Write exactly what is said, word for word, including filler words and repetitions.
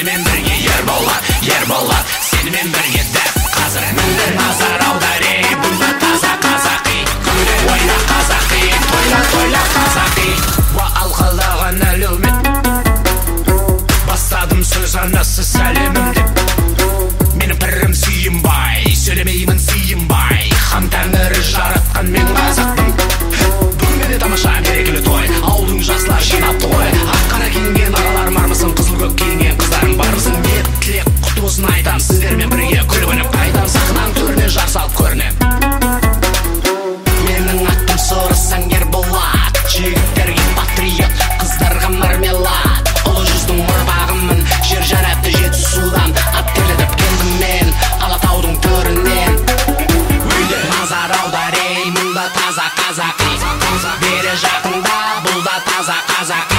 сенімен бірге Ерболат, Ерболат, сенімен бірге дәп қазір мінді назар аудар ей, бұнда таза қазақи ойна қазақи, тойла, тойла қазақи уа алқалаған әлеумет бастадым сөз анасы сәлемім деп менің пірім сүйінбай сөйлемеймін сүйінбай хан тәңірі жаратқан мен қазақпын бүгінде де тамаша мерекелі той ауылдың жастары жиналыпты ғой ақ қара киінген ағалар мармысың қызыл көк киінген қыздарың бармысың ниет тілек құтты болсын айтам сіздермен бірге күліп ойнап қайтам сахнаның төріне жар салып көрінем менің аттым сорысаң Ерболат жігіттерге патриот қыздарға мармелад ұлы жүздің ұрпағымын жер жаннаты жетісудан ат тербетіп келдім мен алатаудың төрінен үйде назар аудар ей мұнда таза қазақи бері жақында бұл да таза қазақ